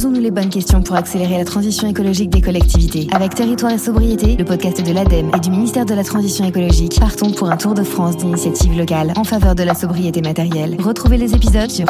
Posons-nous les bonnes questions pour accélérer la transition écologique des collectivités. Avec Territoire et Sobriété, le podcast de l'ADEME et du ministère de la Transition écologique, partons pour un tour de France d'initiatives locales en faveur de la sobriété matérielle. Retrouvez les épisodes sur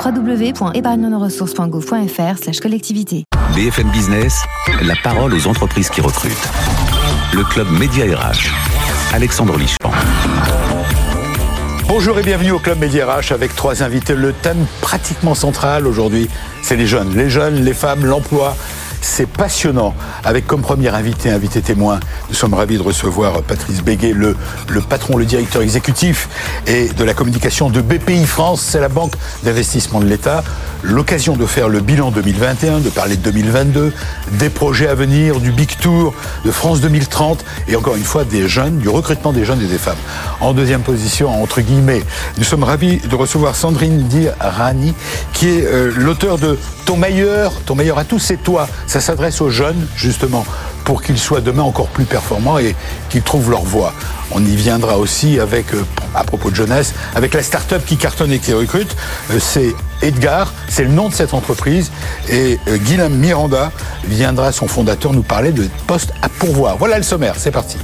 www.épargnenoressources.gouv.fr/collectivité. BFM Business, la parole aux entreprises qui recrutent. Le club Média RH. Alexandre Lichamp. Bonjour et bienvenue au Club Média RH avec 3 invités. Le thème pratiquement central aujourd'hui, c'est les jeunes, les femmes, l'emploi. C'est passionnant. Avec comme premier invité témoin, nous sommes ravis de recevoir Patrice Béguet, le patron, le directeur exécutif et de la communication de BPI France. C'est la banque d'investissement de l'État. L'occasion de faire le bilan 2021, de parler de 2022, des projets à venir, du Big Tour, de France 2030 et encore une fois des jeunes, du recrutement des jeunes et des femmes. En deuxième position, entre guillemets, nous sommes ravis de recevoir Sandrine Dirani, qui est l'auteur de Ton meilleur à tous, c'est toi. Ça s'adresse aux jeunes, justement, pour qu'ils soient demain encore plus performants et qu'ils trouvent leur voie. On y viendra aussi avec, à propos de jeunesse, avec la start-up qui cartonne et qui recrute. C'est Edgar, c'est le nom de cette entreprise. Et Guillaume Miranda viendra, son fondateur, nous parler de postes à pourvoir. Voilà le sommaire, c'est parti.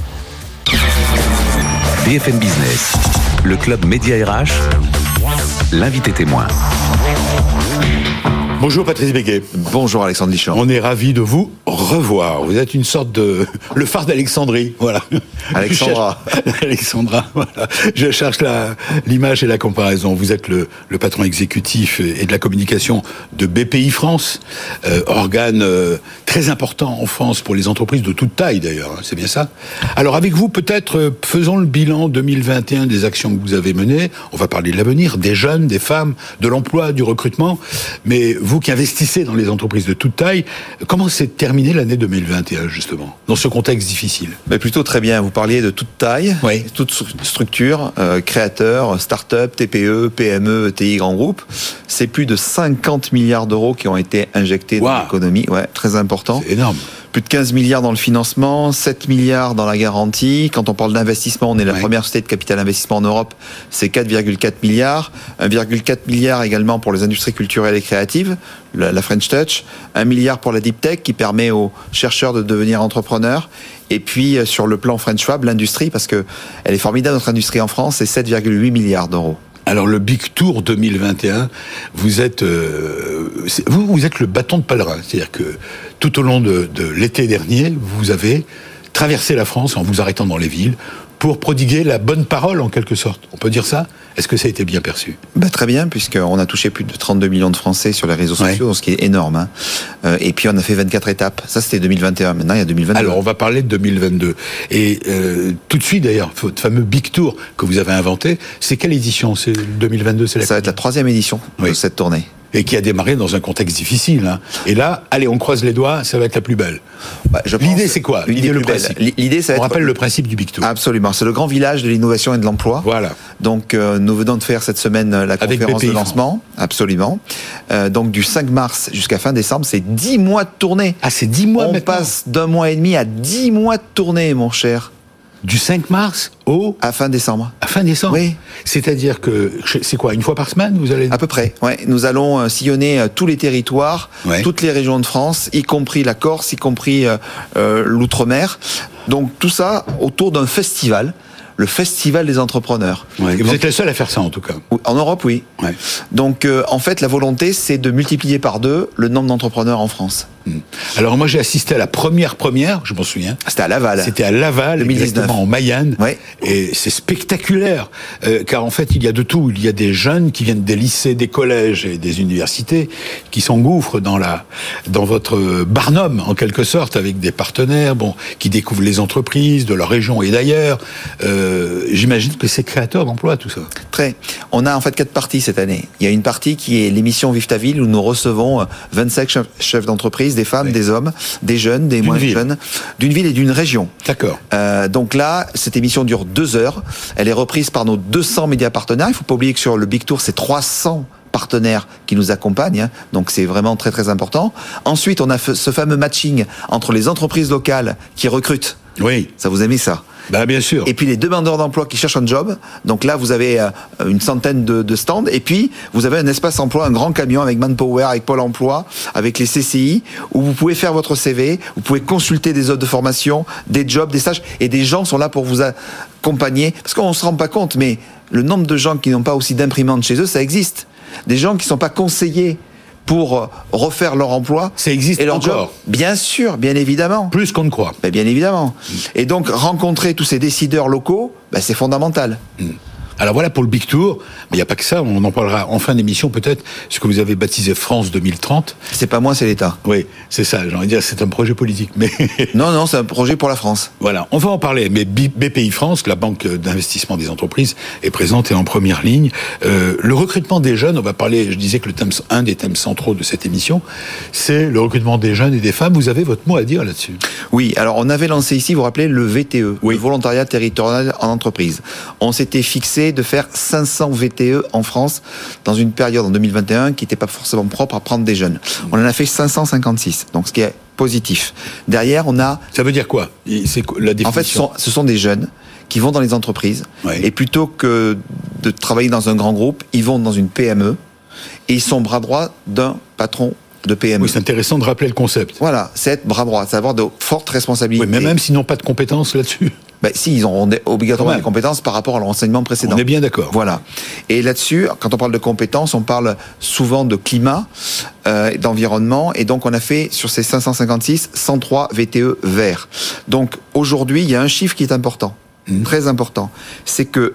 BFM Business, le club Média RH, l'invité témoin. Bonjour Patrice Béguet. Bonjour Alexandre Lichamp. On est ravis de vous revoir. Vous êtes une sorte de... le phare d'Alexandrie, voilà. Alexandra, voilà. Je cherche l'image et la comparaison. Vous êtes le patron exécutif et de la communication de BPI France, organe très important en France pour les entreprises de toute taille d'ailleurs, c'est bien ça. Alors avec vous, peut-être, faisons le bilan 2021 des actions que vous avez menées. On va parler de l'avenir, des jeunes, des femmes, de l'emploi, du recrutement, mais vous qui investissez dans les entreprises de toute taille, comment s'est terminée l'année 2021, justement, dans ce contexte difficile ? Mais plutôt très bien. Vous parliez de toute taille, oui. Toute structure, créateurs, start-up, TPE, PME, ETI, grands groupes. C'est plus de 50 milliards d'euros qui ont été injectés dans l'économie. Ouais, très important. C'est énorme. Plus de 15 milliards dans le financement, 7 milliards dans la garantie. Quand on parle d'investissement, on est la première société de capital investissement en Europe, c'est 4,4 milliards. 1,4 milliard également pour les industries culturelles et créatives, la French Touch. 1 milliard pour la Deep Tech qui permet aux chercheurs de devenir entrepreneurs. Et puis sur le plan French Fab, l'industrie, parce que elle est formidable notre industrie en France, c'est 7,8 milliards d'euros. Alors le Big Tour 2021, vous êtes le bâton de pèlerin, c'est-à-dire que tout au long de l'été dernier, vous avez traversé la France en vous arrêtant dans les villes pour prodiguer la bonne parole en quelque sorte. On peut dire ça ? Est-ce que ça a été bien perçu ? Très bien, puisqu'on a touché plus de 32 millions de Français sur les réseaux sociaux, ce qui est énorme. Et puis on a fait 24 étapes. Ça c'était 2021, maintenant il y a 2022. Alors on va parler de 2022. Et tout de suite d'ailleurs, votre fameux Big Tour que vous avez inventé, c'est quelle édition ? C'est 2022, c'est ça va être la 3e édition de cette tournée. Et qui a démarré dans un contexte difficile. Et là, allez, on croise les doigts, ça va être la plus belle. L'idée, c'est quoi ? L'idée, ça va on rappelle le principe du Big Tour. Absolument, c'est le grand village de l'innovation et de l'emploi. Voilà. Donc, nous venons de faire cette semaine la conférence de lancement. France. Absolument. Donc, du 5 mars jusqu'à fin décembre, c'est 10 mois de tournée. Ah, c'est 10 mois maintenant. On passe d'1 mois et demi à 10 mois de tournée, mon cher. Du 5 mars à fin décembre. À fin décembre. Oui. C'est-à-dire que c'est quoi, une fois par semaine vous allez... À peu près. Ouais. Nous allons sillonner tous les territoires, toutes les régions de France, y compris la Corse, y compris l'outre-mer. Donc tout ça autour d'un festival. Le festival des entrepreneurs. Ouais, et vous êtes le seul à faire ça en tout cas. En Europe, oui. Ouais. Donc en fait, la volonté, c'est de multiplier par 2 le nombre d'entrepreneurs en France. Alors moi j'ai assisté à la première, je m'en souviens. C'était à Laval. C'était à Laval, 2019. Exactement, en Mayenne. Ouais. Et c'est spectaculaire, car en fait il y a de tout. Il y a des jeunes qui viennent des lycées, des collèges et des universités qui s'engouffrent dans votre Barnum en quelque sorte, avec des partenaires, qui découvrent les entreprises de leur région et d'ailleurs. J'imagine que c'est créateur d'emplois tout ça. Très. On a en fait 4 parties cette année. Il y a une partie qui est l'émission Vive ta ville où nous recevons 25 chefs d'entreprise, des femmes, des hommes, des jeunes, des moins jeunes, d'une ville et d'une région. D'accord. Donc là, cette émission dure 2 heures. Elle est reprise par nos 200 médias partenaires. Il ne faut pas oublier que sur le Big Tour, c'est 300 partenaires qui nous accompagnent, donc c'est vraiment très très important. Ensuite, on a ce fameux matching entre les entreprises locales qui recrutent. Oui. Ça vous a mis ça. Bah, bien sûr. Et puis les demandeurs d'emploi qui cherchent un job. Donc là, vous avez une centaine de stands. Et puis, vous avez un espace emploi, un grand camion avec Manpower, avec Pôle emploi, avec les CCI, où vous pouvez faire votre CV, vous pouvez consulter des offres de formation, des jobs, des stages. Et des gens sont là pour vous accompagner. Parce qu'on ne se rend pas compte, mais le nombre de gens qui n'ont pas aussi d'imprimante chez eux, ça existe. Des gens qui ne sont pas conseillés pour refaire leur emploi. Ça existe et leur encore. job. Bien sûr, bien évidemment. Plus qu'on ne croit. Ben, bien évidemment. Et donc, rencontrer tous ces décideurs locaux, ben, c'est fondamental. Alors voilà pour le Big Tour, mais il n'y a pas que ça, on en parlera en fin d'émission peut-être, ce que vous avez baptisé France 2030. C'est pas moi, c'est l'État. Oui, c'est ça, j'ai envie de dire, c'est un projet politique. Mais Non, c'est un projet pour la France. voilà, on va en parler, mais BPI France, la banque d'investissement des entreprises, est présente et en première ligne. Le recrutement des jeunes, on va parler, je disais que un des thèmes centraux de cette émission, c'est le recrutement des jeunes et des femmes. Vous avez votre mot à dire là-dessus. Oui, alors on avait lancé ici, vous vous rappelez, le VTE, Oui. le volontariat territorial en entreprise. On s'était fixé de faire 500 VTE en France dans une période en 2021 qui n'était pas forcément propre à prendre des jeunes. On en a fait 556, donc ce qui est positif. Derrière, on a... Ça veut dire quoi? C'est la définition? En fait, ce sont des jeunes qui vont dans les entreprises, Oui. et plutôt que de travailler dans un grand groupe, ils vont dans une PME, et ils sont bras droit d'un patron de PME. Oui, c'est intéressant de rappeler le concept. Voilà, c'est être bras droit, c'est avoir de fortes responsabilités. Oui, mais même s'ils n'ont pas de compétences là-dessus. Ben, si, ils auront obligatoirement Quand même. des compétences par rapport à leur enseignement précédent. On est bien d'accord. Voilà. Et là-dessus, quand on parle de compétences, on parle souvent de climat, d'environnement, et donc on a fait sur ces 556, 103 VTE verts. Donc aujourd'hui, il y a un chiffre qui est important, très important, c'est que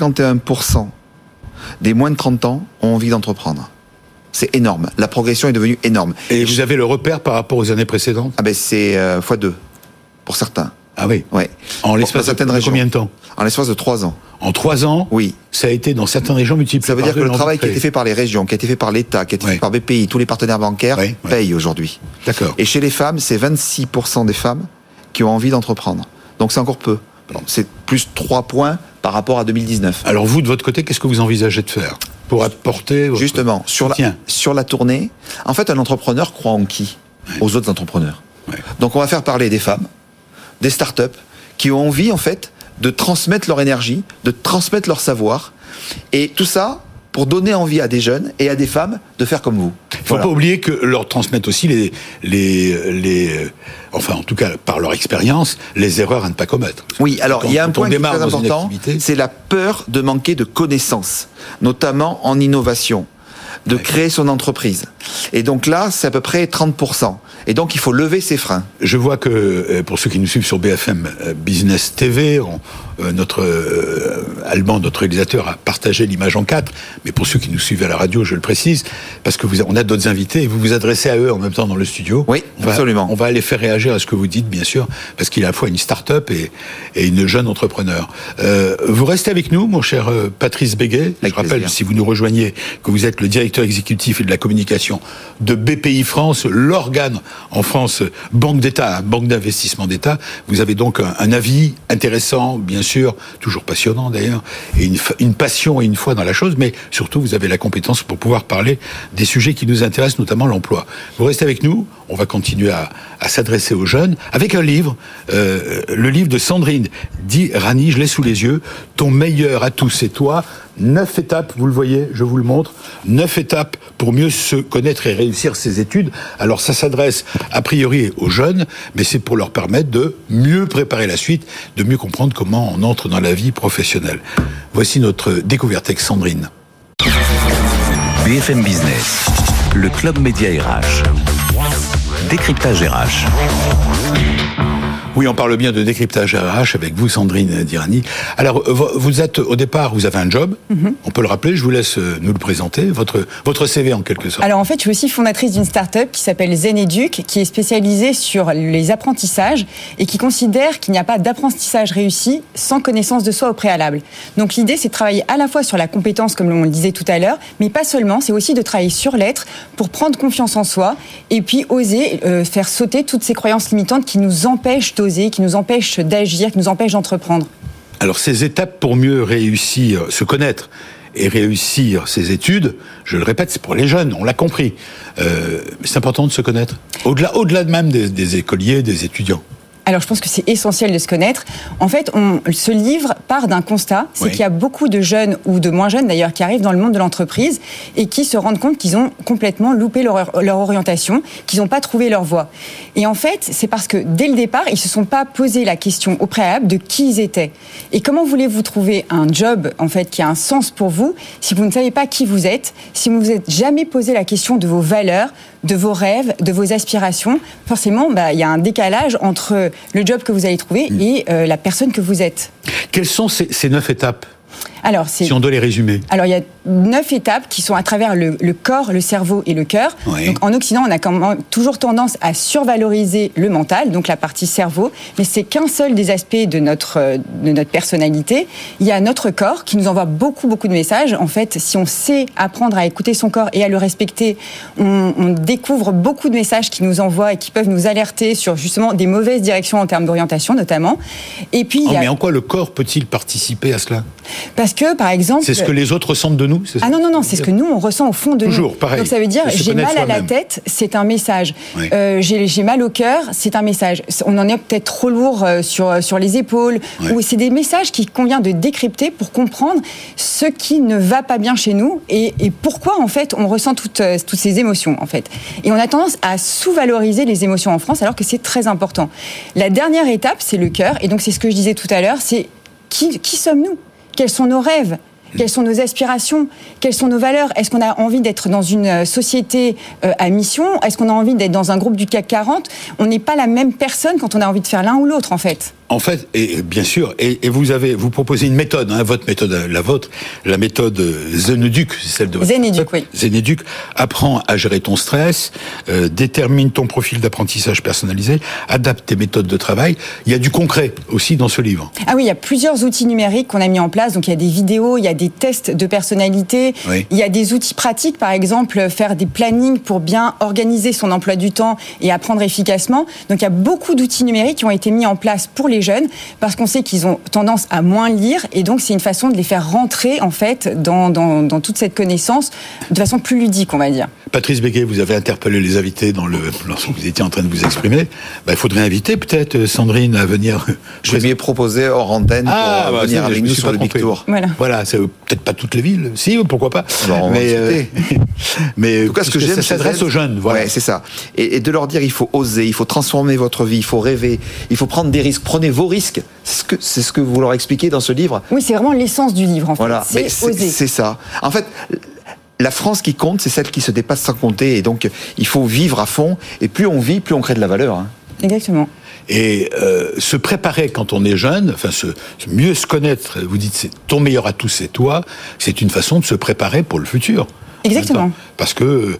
51% des moins de 30 ans ont envie d'entreprendre. C'est énorme. La progression est devenue énorme. Et vous avez le repère par rapport aux années précédentes? Ah ben c'est x2 pour certains. Ah oui. Ouais. En l'espace Pour certaines de régions. combien de temps? En l'espace de 3 ans. En 3 ans, Oui. ça a été dans certaines régions multiplié. Ça veut par dire que deux le travail qui a l'entrée. été fait par les régions, qui a été fait par l'État, qui a été Ouais. fait par BPI, tous les partenaires bancaires, Ouais. payent aujourd'hui. D'accord. Et chez les femmes, c'est 26% des femmes qui ont envie d'entreprendre. Donc c'est encore peu. C'est plus 3 points par rapport à 2019. Alors vous, de votre côté, qu'est-ce que vous envisagez de faire pour apporter votre Justement, soutien? sur la tournée, en fait, un entrepreneur croit en qui? Aux autres entrepreneurs. Ouais. Donc on va faire parler des femmes, des startups, qui ont envie, en fait, de transmettre leur énergie, de transmettre leur savoir, et tout ça pour donner envie à des jeunes et à des femmes de faire comme vous. Il ne faut pas oublier que leur transmettent aussi enfin en tout cas par leur expérience, les erreurs à ne pas commettre. Oui, alors Quand- il y a un quand on point qui est démarre très dans une important, activité- c'est la peur de manquer de connaissances, notamment en innovation, de créer son entreprise. Et donc là, c'est à peu près 30%. Et donc il faut lever ces freins. Je vois que, pour ceux qui nous suivent sur BFM Business TV, Alban, notre réalisateur, a partagé l'image en 4, mais pour ceux qui nous suivent à la radio, je le précise, parce que on a d'autres invités, et vous vous adressez à eux en même temps dans le studio. Oui, absolument. On va aller faire réagir à ce que vous dites, bien sûr, parce qu'il y a à la fois une start-up et une jeune entrepreneur. Vous restez avec nous, mon cher Patrice Béguet. Je rappelle, plaisir. si vous nous rejoignez, que vous êtes le directeur exécutif et de la communication de BPI France, l'organe en France, banque d'État, banque d'investissement d'État. Vous avez donc un avis intéressant, bien sûr, toujours passionnant d'ailleurs, et une passion et une foi dans la chose, mais surtout vous avez la compétence pour pouvoir parler des sujets qui nous intéressent, notamment l'emploi. Vous restez avec nous, on va continuer à s'adresser aux jeunes avec un livre, le livre de Sandrine Dirani, je l'ai sous les yeux, Ton meilleur atout c'est toi. 9 étapes, vous le voyez, je vous le montre, 9 étapes pour mieux se connaître et réussir ses études. Alors ça s'adresse a priori aux jeunes, mais c'est pour leur permettre de mieux préparer la suite, de mieux comprendre comment on entre dans la vie professionnelle. Voici notre découverte avec Sandrine. BFM Business, le club média RH. Décryptage RH. Oui, on parle bien de décryptage RH avec vous, Sandrine Dirani. Alors, vous êtes, au départ, vous avez un job. On peut le rappeler, je vous laisse nous le présenter. Votre CV, en quelque sorte. Alors, en fait, je suis aussi fondatrice d'une start-up qui s'appelle Zeneduc, qui est spécialisée sur les apprentissages et qui considère qu'il n'y a pas d'apprentissage réussi sans connaissance de soi au préalable. Donc, l'idée, c'est de travailler à la fois sur la compétence, comme on le disait tout à l'heure, mais pas seulement, c'est aussi de travailler sur l'être pour prendre confiance en soi et puis oser faire sauter toutes ces croyances limitantes qui nous empêchent d'oser, qui nous empêchent d'agir, qui nous empêchent d'entreprendre. Alors, ces étapes pour mieux réussir, se connaître et réussir ses études, je le répète, c'est pour les jeunes, on l'a compris. C'est important de se connaître. Au-delà même des écoliers, des étudiants. Alors, je pense que c'est essentiel de se connaître. En fait, ce livre part d'un constat, c'est qu'il y a beaucoup de jeunes, ou de moins jeunes d'ailleurs, qui arrivent dans le monde de l'entreprise et qui se rendent compte qu'ils ont complètement loupé leur orientation, qu'ils n'ont pas trouvé leur voie. Et en fait, c'est parce que dès le départ, ils ne se sont pas posé la question au préalable de qui ils étaient. Et comment voulez-vous trouver un job, en fait, qui a un sens pour vous, si vous ne savez pas qui vous êtes, si vous ne vous êtes jamais posé la question de vos valeurs, de vos rêves, de vos aspirations? Forcément, il y a un décalage entre le job que vous allez trouver et la personne que vous êtes. Quelles sont ces 9 étapes ? Alors, si on doit les résumer. Alors, il y a 9 étapes qui sont à travers le corps, le cerveau et le cœur. Oui. Donc, en Occident, on a quand même toujours tendance à survaloriser le mental, donc la partie cerveau, mais c'est qu'un seul des aspects de notre personnalité. Il y a notre corps qui nous envoie beaucoup de messages. En fait, si on sait apprendre à écouter son corps et à le respecter, on découvre beaucoup de messages qui nous envoient et qui peuvent nous alerter sur justement des mauvaises directions en termes d'orientation, notamment. Et puis, mais en quoi le corps peut-il participer à cela ? Parce que, par exemple... C'est ce que les autres ressentent de nous, c'est ça ? Ah non, c'est ce que nous, on ressent au fond de nous. Toujours, pareil. Donc ça veut dire, j'ai mal à la tête, c'est un message. Oui. J'ai mal au cœur, c'est un message. On en est peut-être trop lourd sur les épaules. Oui. Ou c'est des messages qu'il convient de décrypter pour comprendre ce qui ne va pas bien chez nous et pourquoi, en fait, on ressent toutes ces émotions, en fait. Et on a tendance à sous-valoriser les émotions en France, alors que c'est très important. La dernière étape, c'est le cœur. Et donc, c'est ce que je disais tout à l'heure, c'est qui sommes-nous ? Quels sont nos rêves ? Quelles sont nos aspirations ? Quelles sont nos valeurs ? Est-ce qu'on a envie d'être dans une société à mission ? Est-ce qu'on a envie d'être dans un groupe du CAC 40 ? On n'est pas la même personne quand on a envie de faire l'un ou l'autre, en fait. En fait, et bien sûr, et vous proposez une méthode, votre méthode, la vôtre, la méthode Zeneduc, c'est celle de votre Zeneduc, oui. Zeneduc, apprends à gérer ton stress, détermine ton profil d'apprentissage personnalisé, adapte tes méthodes de travail. Il y a du concret aussi dans ce livre. Ah oui, il y a plusieurs outils numériques qu'on a mis en place. Donc il y a des vidéos, il y a des tests de personnalité, oui. Il y a des outils pratiques, par exemple, faire des plannings pour bien organiser son emploi du temps et apprendre efficacement. Donc il y a beaucoup d'outils numériques qui ont été mis en place pour les jeunes, parce qu'on sait qu'ils ont tendance à moins lire, et donc c'est une façon de les faire rentrer, en fait, dans toute cette connaissance de façon plus ludique, on va dire. Patrice Béguet, vous avez interpellé les invités lorsque vous étiez en train de vous exprimer. Il faudrait inviter peut-être Sandrine à venir. Je lui ai proposé hors antenne pour venir avec nous sur le Big Tour. Voilà, c'est peut-être pas toutes les villes, si, pourquoi pas. Alors, mais en tout cas, ce que j'aime, ça s'adresse aux jeunes. Voilà. Ouais, c'est ça. Et de leur dire, il faut oser, il faut transformer votre vie, il faut rêver, il faut prendre des risques. Prenez vos risques. C'est ce que vous leur expliquez dans ce livre. Oui, c'est vraiment l'essence du livre, en fait. Voilà. C'est oser. C'est ça. En fait, la France qui compte, c'est celle qui se dépasse sans compter. Et donc, il faut vivre à fond. Et plus on vit, plus on crée de la valeur. Hein. Exactement. Et se préparer quand on est jeune, mieux se connaître, vous dites c'est ton meilleur atout, c'est toi, c'est une façon de se préparer pour le futur. Exactement. Parce que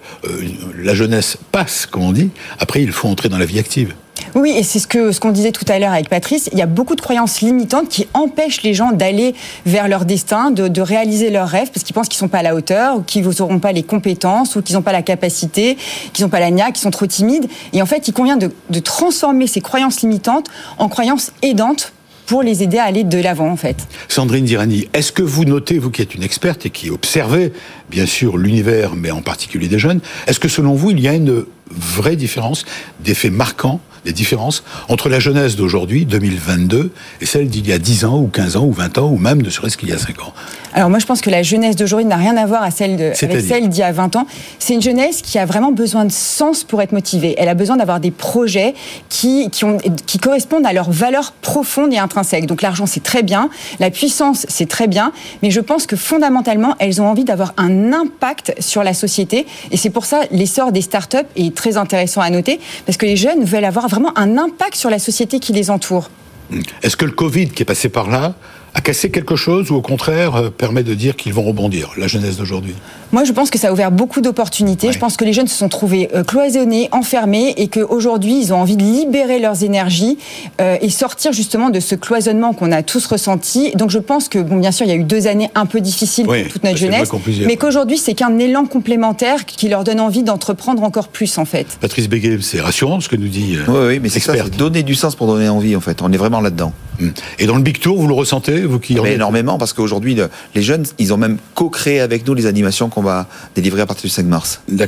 la jeunesse passe, comme on dit, après il faut entrer dans la vie active. Oui, et c'est ce qu'on disait tout à l'heure avec Patrice, il y a beaucoup de croyances limitantes qui empêchent les gens d'aller vers leur destin, de réaliser leurs rêves, parce qu'ils pensent qu'ils ne sont pas à la hauteur, ou qu'ils n'auront pas les compétences, ou qu'ils n'ont pas la capacité, qu'ils n'ont pas la niaque, qu'ils sont trop timides. Et en fait, il convient de transformer ces croyances limitantes en croyances aidantes pour les aider à aller de l'avant, en fait. Sandrine Dirani, est-ce que vous notez, vous qui êtes une experte et qui observez, bien sûr, l'univers, mais en particulier des jeunes, est-ce que selon vous, il y a une vraie différence, des faits marquants, des différences entre la jeunesse d'aujourd'hui, 2022, et celle d'il y a 10 ans, ou 15 ans, ou 20 ans, ou même ne serait-ce qu'il y a 5 ans? Alors moi, je pense que la jeunesse d'aujourd'hui n'a rien à voir avec celle d'il y a 20 ans. C'est une jeunesse qui a vraiment besoin de sens pour être motivée. Elle a besoin d'avoir des projets qui correspondent à leurs valeurs profondes et intrinsèques. Donc l'argent, c'est très bien, la puissance, c'est très bien, mais je pense que fondamentalement, elles ont envie d'avoir un impact sur la société. Et c'est pour ça l'essor des startups est très intéressant à noter, parce que les jeunes veulent avoir vraiment un impact sur la société qui les entoure. Est-ce que le Covid qui est passé par là a cassé quelque chose ou au contraire permet de dire qu'ils vont rebondir, la jeunesse d'aujourd'hui? Moi, je pense que ça a ouvert beaucoup d'opportunités. Ouais. Je pense que les jeunes se sont trouvés cloisonnés, enfermés, et qu'aujourd'hui, ils ont envie de libérer leurs énergies et sortir justement de ce cloisonnement qu'on a tous ressenti. Donc je pense que, bien sûr, il y a eu 2 années un peu difficiles pour toute notre jeunesse, mais qu'aujourd'hui, c'est qu'un élan complémentaire qui leur donne envie d'entreprendre encore plus, en fait. Patrice Béguet, c'est rassurant ce que nous dit oui, mais c'est ça, c'est donner du sens pour donner envie, en fait. On est vraiment là-dedans. Et dans le Big Tour, vous le ressentez, vous qui énormément, parce qu'aujourd'hui, les jeunes, ils ont même co-créé avec nous les animations qu'on va délivrer à partir du 5 mars. D'accord.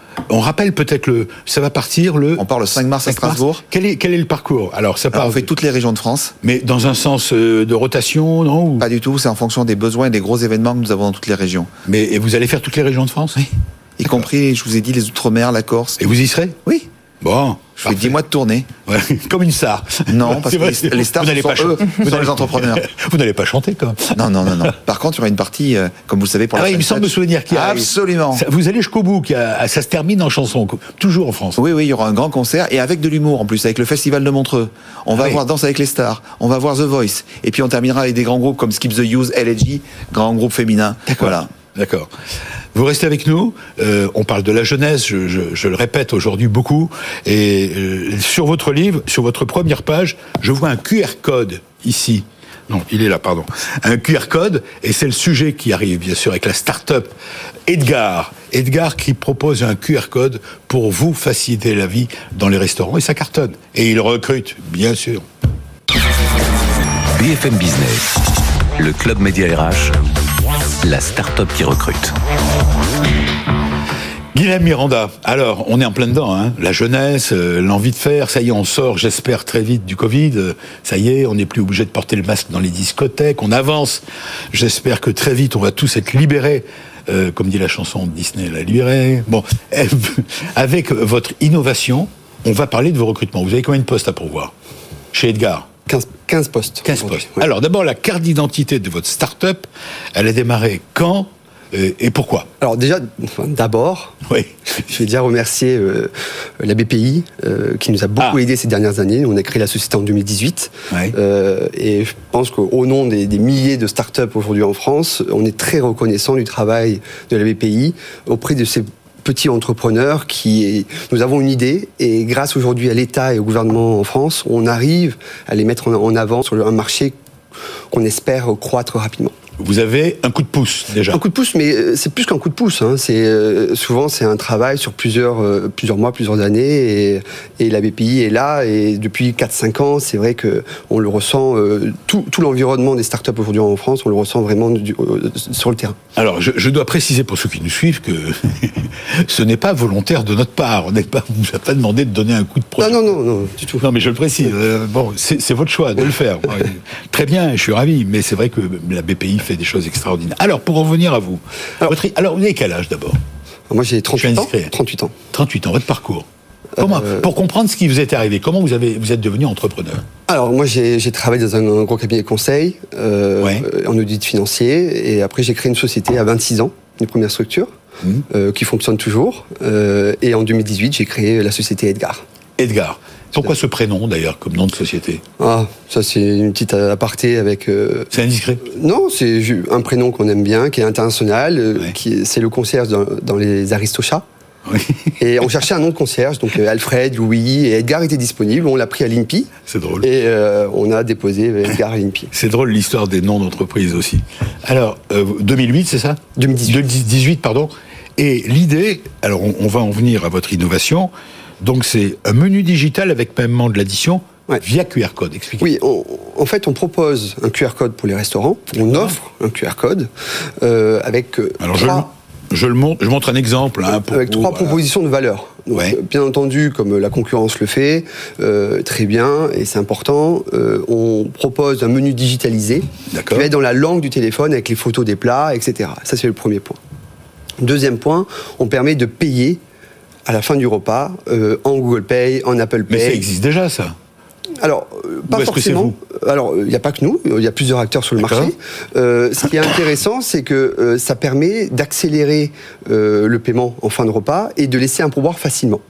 On rappelle peut-être ça va partir On part le 5 mars à Strasbourg. Quel est le parcours? Alors, on fait toutes les régions de France. Mais dans un sens de rotation, non? Pas du tout, c'est en fonction des besoins et des gros événements que nous avons dans toutes les régions. Et vous allez faire toutes les régions de France? Oui. Y compris, je vous ai dit, les Outre-mer, la Corse. Et vous y serez? Oui. Bon. Je fais 10 mois de tournée. Ouais, comme une star. Non, parce que les stars sont les entrepreneurs. Vous n'allez pas chanter, quand même. Non. Par contre, il y aura une partie, comme vous le savez, pour la il me semble me souvenir qu'il y a... Absolument. Vous allez jusqu'au bout, ça se termine en chanson, toujours en France. Oui, il y aura un grand concert, et avec de l'humour, en plus, avec le Festival de Montreux. On va voir Danse avec les stars, on va voir The Voice, et puis on terminera avec des grands groupes comme Skip the Use, LG, grand groupe féminin. D'accord. Vous restez avec nous. On parle de la jeunesse, je le répète aujourd'hui beaucoup. Et sur votre livre, sur votre première page, je vois un QR code ici. Non, il est là, pardon. Un QR code, et c'est le sujet qui arrive, bien sûr, avec la start-up Edgar. Edgar qui propose un QR code pour vous faciliter la vie dans les restaurants, et ça cartonne. Et il recrute, bien sûr. BFM Business, le Club Média RH, la start-up qui recrute. Guilhem Miranda, alors on est en plein dedans, hein. La jeunesse, l'envie de faire, ça y est, on sort, j'espère, très vite du Covid, ça y est, on n'est plus obligé de porter le masque dans les discothèques, on avance, j'espère que très vite on va tous être libérés, comme dit la chanson de Disney, la libérée. Bon, avec votre innovation, on va parler de vos recrutements. Vous avez combien de postes à pourvoir chez Edgar? 15 postes. 15 postes. Ouais. Alors d'abord, la carte d'identité de votre start-up, elle a démarré quand et pourquoi? Alors d'abord, oui. Je vais déjà remercier la BPI qui nous a beaucoup aidé ces dernières années. On a créé la société en 2018. Ouais. Et je pense qu'au nom des milliers de start-up aujourd'hui en France, on est très reconnaissant du travail de la BPI auprès de ces petits entrepreneurs nous avons une idée et grâce aujourd'hui à l'État et au gouvernement en France, on arrive à les mettre en avant sur un marché qu'on espère croître rapidement. Vous avez un coup de pouce déjà. Un coup de pouce, mais c'est plus qu'un coup de pouce. Hein. Souvent c'est un travail sur plusieurs mois, plusieurs années, et la BPI est là. Et depuis 4-5 ans, c'est vrai que on le ressent. Tout l'environnement des startups aujourd'hui en France, on le ressent vraiment sur le terrain. Alors, je dois préciser pour ceux qui nous suivent que ce n'est pas volontaire de notre part. On vous a pas demandé de donner un coup de projet. Non, du tout. Non, mais je le précise. Bon, c'est votre choix de le faire. Très bien, je suis ravi. Mais c'est vrai que la BPI fait des choses extraordinaires. Alors, pour revenir à vous. Alors, vous avez quel âge d'abord? Moi, j'ai 38 ans. 38 ans, votre parcours. Comment, pour comprendre ce qui vous est arrivé, comment vous êtes devenu entrepreneur? Alors, moi, j'ai travaillé dans un gros cabinet de conseil, en audit financier, et après, j'ai créé une société à 26 ans, une première structure, qui fonctionne toujours, et en 2018, j'ai créé la société Edgar. Edgar. Pourquoi ce prénom, d'ailleurs, comme nom de société? Ah, ça, c'est une petite aparté avec... C'est indiscret? Non, c'est un prénom qu'on aime bien, qui est international, c'est le concierge dans les Aristochats. Oui. Et on cherchait un nom de concierge, donc Alfred, Louis, et Edgar était disponible, on l'a pris à l'INPI. C'est drôle. Et on a déposé Edgar à l'INPI. C'est drôle l'histoire des noms d'entreprise aussi. Alors, 2008, c'est ça? 2018. 2018, pardon. Et l'idée, alors on va en venir à votre innovation, donc c'est un menu digital avec paiement de l'addition via QR code. Expliquez. Oui, en fait, on propose un QR code pour les restaurants, on offre un QR code avec alors je montre un exemple. Avec trois propositions de valeur. Donc, bien entendu, comme la concurrence le fait, très bien, et c'est important, on propose un menu digitalisé qui va être dans la langue du téléphone avec les photos des plats, etc. Ça, c'est le premier point. Deuxième point, on permet de payer à la fin du repas en Google Pay, en Apple Pay. Mais ça existe déjà, ça? Alors, pas forcément. Alors, il n'y a pas que nous, il y a plusieurs acteurs sur le marché. Ce qui est intéressant, c'est que ça permet d'accélérer le paiement en fin de repas et de laisser un pourboire facilement.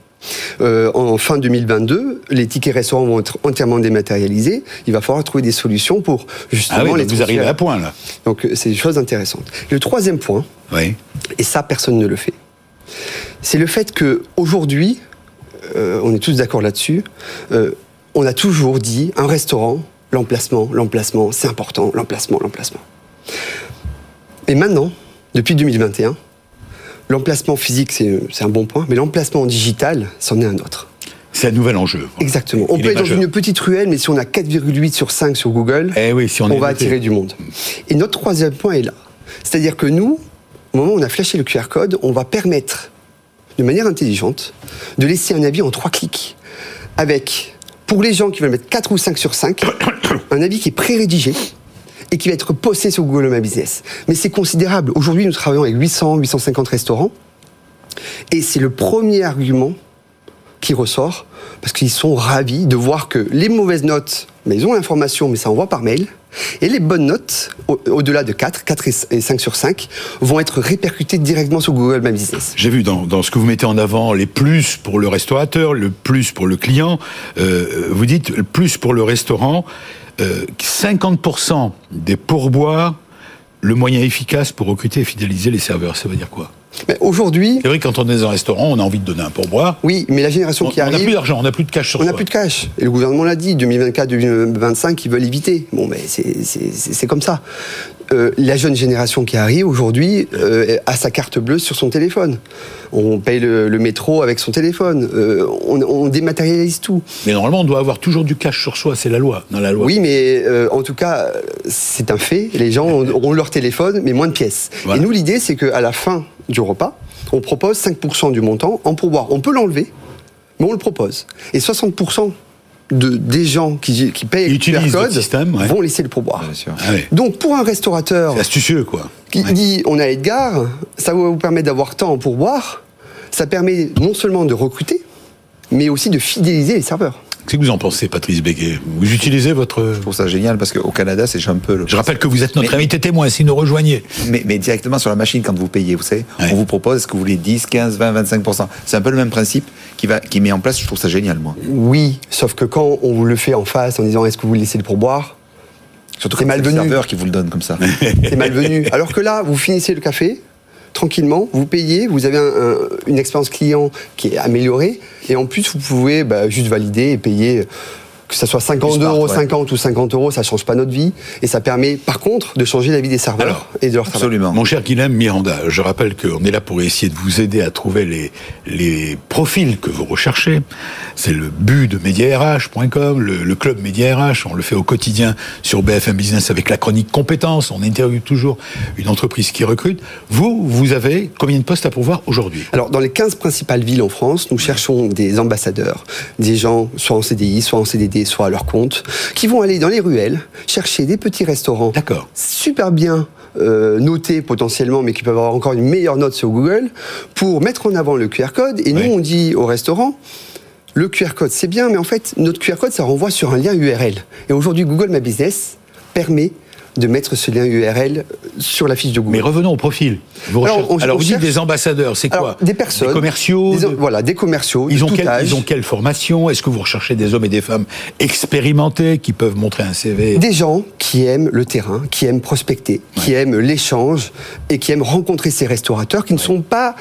En fin 2022, les tickets restaurants vont être entièrement dématérialisés. Il va falloir trouver des solutions pour justement les vous arrivez à point, là. Donc, c'est des choses intéressantes. Le troisième point, et ça, personne ne le fait, c'est le fait qu'aujourd'hui, on est tous d'accord là-dessus, on a toujours dit, un restaurant, l'emplacement, c'est important, l'emplacement. Et maintenant, depuis 2021, l'emplacement physique, c'est un bon point, mais l'emplacement digital, c'en est un autre. C'est un nouvel enjeu. Exactement. On peut être dans une petite ruelle, mais si on a 4,8 sur 5 sur Google, on va attirer du monde. Et notre troisième point est là. C'est-à-dire que nous, au moment où on a flashé le QR code, on va permettre de manière intelligente, de laisser un avis en 3 clics, avec, pour les gens qui veulent mettre 4 ou 5 sur 5, un avis qui est pré-rédigé et qui va être posté sur Google My Business. Mais c'est considérable. Aujourd'hui, nous travaillons avec 850 restaurants, et c'est le premier argument qui ressort, parce qu'ils sont ravis de voir que les mauvaises notes, mais ils ont l'information, mais ça envoie par mail, et les bonnes notes, au-delà de 4 et 5 sur 5, vont être répercutées directement sur Google My Business. J'ai vu dans ce que vous mettez en avant, les plus pour le restaurateur, le plus pour le client, vous dites le plus pour le restaurant, 50% des pourboires, le moyen efficace pour recruter et fidéliser les serveurs. Ça veut dire quoi ? Mais aujourd'hui... C'est vrai que quand on est dans un restaurant, on a envie de donner un pourboire. Oui, mais la génération qui arrive... On n'a plus d'argent, on n'a plus de cash sur soi. On n'a plus de cash. Et le gouvernement l'a dit, 2024-2025, ils veulent éviter. Bon, mais c'est comme ça. La jeune génération qui arrive aujourd'hui a sa carte bleue sur son téléphone. On paye le métro avec son téléphone. On dématérialise tout. Mais normalement, on doit avoir toujours du cash sur soi. C'est la loi, dans la loi. Oui, mais en tout cas, c'est un fait. Les gens ont leur téléphone, mais moins de pièces. Voilà. Et nous, l'idée, c'est qu'à la fin du repas, on propose 5% du montant en pourboire. On peut l'enlever, mais on le propose. Et 60% des gens qui payent le QR code vont laisser le pourboire. Ah oui. Donc pour un restaurateur... C'est astucieux, quoi. Qui dit, on a Edgar, ça va vous permettre d'avoir temps en pourboire, ça permet non seulement de recruter, mais aussi de fidéliser les serveurs. Qu'est-ce que vous en pensez, Patrice Béguet ? Vous utilisez votre... Je trouve ça génial parce qu'au Canada, c'est un peu... Je rappelle que vous êtes notre invité témoin, si nous rejoignez. Mais directement sur la machine, quand vous payez, vous savez, on vous propose, est-ce que vous voulez 10, 15, 20, 25%. C'est un peu le même principe qui met en place, je trouve ça génial, moi. Oui, sauf que quand on vous le fait en face en disant, est-ce que vous laissez le pourboire ? Surtout quand c'est le serveur qui vous le donne comme ça. C'est malvenu. Alors que là, vous finissez le café... tranquillement, vous payez, vous avez une expérience client qui est améliorée, et en plus, vous pouvez juste valider et payer, que ça soit 50 euros, 50 ou 50 euros, ça ne change pas notre vie, et ça permet, par contre, de changer la vie des serveurs et de leur travail. Absolument. Mon cher Guilhem Miranda, je rappelle qu'on est là pour essayer de vous aider à trouver les profils que vous recherchez. C'est le but de MediaRH.com, le club MediaRH, on le fait au quotidien sur BFM Business avec la chronique compétences, on interviewe toujours une entreprise qui recrute. Vous avez combien de postes à pourvoir aujourd'hui ? Alors, dans les 15 principales villes en France, nous cherchons des ambassadeurs, des gens soit en CDI, soit en CDD, soit à leur compte, qui vont aller dans les ruelles, chercher des petits restaurants super bien notés potentiellement, mais qui peuvent avoir encore une meilleure note sur Google, pour mettre en avant le QR code. Et nous, on dit aux restaurants, le QR code, c'est bien, mais en fait, notre QR code, ça renvoie sur un lien URL. Et aujourd'hui, Google My Business permet de mettre ce lien URL sur la fiche de Google. Mais revenons au profil. Alors vous dites des ambassadeurs, c'est quoi ? Des personnes. Des commerciaux Voilà, des commerciaux. Ils ont quelle formation ? Est-ce que vous recherchez des hommes et des femmes expérimentés qui peuvent montrer un CV ? Des gens qui aiment le terrain, qui aiment prospecter, qui aiment l'échange et qui aiment rencontrer ces restaurateurs qui ne sont pas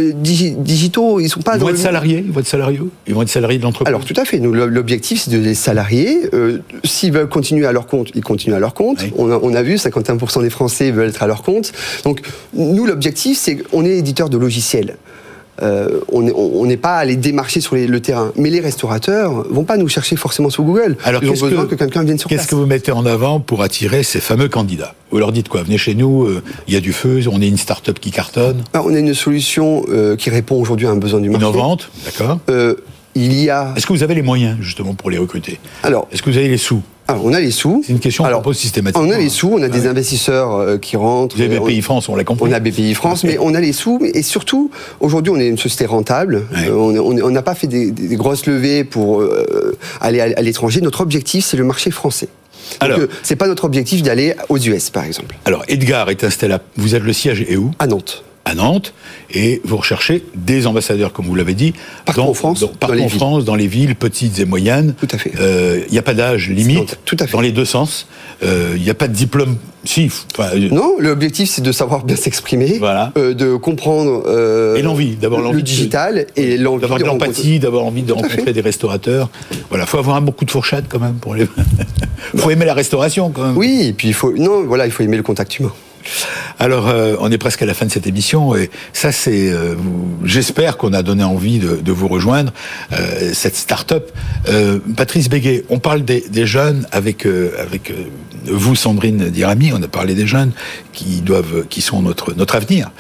digitaux, ils sont pas... Ils vont être salariés ? Ils vont être salariés de l'entreprise ? Alors tout à fait. Nous, l'objectif, c'est de les salarier. S'ils veulent continuer à leur compte, ils continuent à leur compte. Oui. On a vu, 51% des Français veulent être à leur compte. Donc, nous, l'objectif, c'est qu'on est éditeur de logiciels. On n'est pas allé démarcher sur le terrain. Mais les restaurateurs vont pas nous chercher forcément sur Google. Alors, ils ont besoin que quelqu'un vienne sur place. Qu'est-ce que vous mettez en avant pour attirer ces fameux candidats ? Vous leur dites quoi ? Venez chez nous, il y a du feu, on est une start-up qui cartonne. On a une solution qui répond aujourd'hui à un besoin du marché. Innovante, d'accord. Est-ce que vous avez les moyens, justement, pour les recruter ? Alors, est-ce que vous avez les sous ? Alors, on a les sous. C'est une question qu'on pose systématiquement. On a les sous, on a des investisseurs qui rentrent. Vous avez BPI France, on l'a compris. On a BPI France, mais on a les sous. Et surtout, aujourd'hui, on est une société rentable. Ouais. On n'a pas fait des grosses levées pour aller à l'étranger. Notre objectif, c'est le marché français. Donc, c'est pas notre objectif d'aller aux US, par exemple. Alors, Edgar est installé vous êtes le siège est où ? À Nantes. À Nantes, et vous recherchez des ambassadeurs, comme vous l'avez dit, partout en France, dans les villes petites et moyennes. Tout à fait. Il n'y a pas d'âge limite, tout à fait. Dans les deux sens. Il n'y a pas de diplôme. Non, l'objectif c'est de savoir bien s'exprimer, de comprendre et l'envie, d'abord le digital et l'envie d'avoir de l'empathie, d'avoir envie de rencontrer des restaurateurs. Voilà, faut avoir beaucoup de fourchettes quand même pour les. Faut aimer la restauration quand même. Oui, et puis il faut aimer le contact humain. Alors, on est presque à la fin de cette émission, et ça, c'est, j'espère qu'on a donné envie de vous rejoindre, cette start-up. Patrice Béguet, on parle des jeunes avec vous, Sandrine Dirami, on a parlé des jeunes qui sont notre avenir.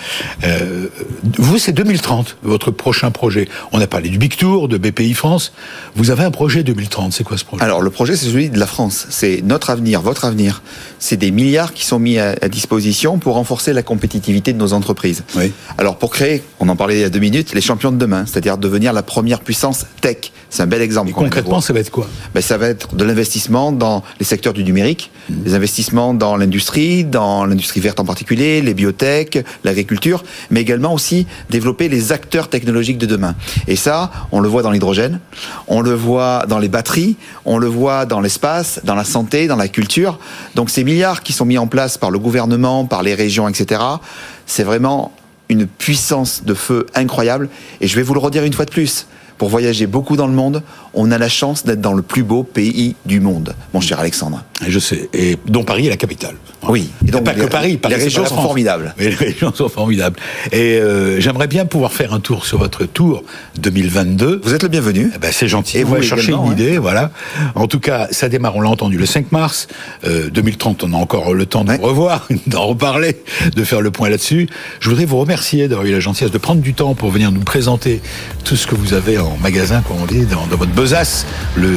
Vous, c'est 2030, votre prochain projet. On a parlé du Big Tour, de BPI France. Vous avez un projet 2030, c'est quoi ce projet? Alors, le projet, c'est celui de la France. C'est notre avenir, votre avenir. C'est des milliards qui sont mis à disposition pour renforcer la compétitivité de nos entreprises. Oui. Alors, pour créer, on en parlait il y a 2 minutes, les champions de demain, c'est-à-dire devenir la première puissance tech. C'est un bel exemple. Et concrètement, ça va être quoi? Ça va être de l'investissement dans les secteurs du numérique, des investissements dans l'industrie verte en particulier, les biotech, l'agriculture, mais également aussi développer les acteurs technologiques de demain. Et ça, on le voit dans l'hydrogène, on le voit dans les batteries, on le voit dans l'espace, dans la santé, dans la culture. Donc ces milliards qui sont mis en place par le gouvernement, par les régions, etc., c'est vraiment une puissance de feu incroyable. Et je vais vous le redire une fois de plus. Pour voyager beaucoup dans le monde, on a la chance d'être dans le plus beau pays du monde, mon cher Alexandre. Je sais, et dont Paris est la capitale. Oui. Et donc, pas que Paris. Les régions sont formidables. Mais les régions sont formidables. Et j'aimerais bien pouvoir faire un tour sur votre tour 2022. Vous êtes le bienvenu. C'est gentil. Et vous allez chercher une idée, hein. voilà. En tout cas, ça démarre, on l'a entendu, le 5 mars. 2030, on a encore le temps de vous revoir, d'en reparler, de faire le point là-dessus. Je voudrais vous remercier d'avoir eu la gentillesse de prendre du temps pour venir nous présenter tout ce que vous avez en magasin, comme on dit, dans votre besace. Le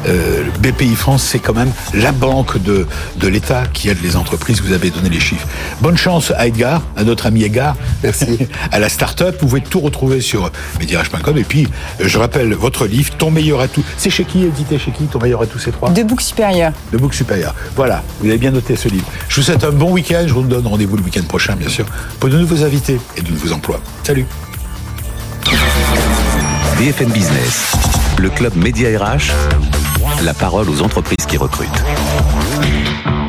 BPI France, c'est quand même la banque de l'État qui aide les entreprises. Vous avez donné les chiffres. Bonne chance à Edgar, à notre ami Edgar. Merci. À la start-up. Vous pouvez tout retrouver sur mediarage.com. Et puis, je rappelle votre livre, Ton meilleur atout. C'est chez qui, édité chez qui, Ton meilleur atout, c'est 3 De Book Supérieur. De Book Supérieur. Voilà, vous avez bien noté ce livre. Je vous souhaite un bon week-end. Je vous donne rendez-vous le week-end prochain, bien sûr, pour de nouveaux invités et de nouveaux emplois. Salut. BFM Business, le club Média RH, la parole aux entreprises qui recrutent.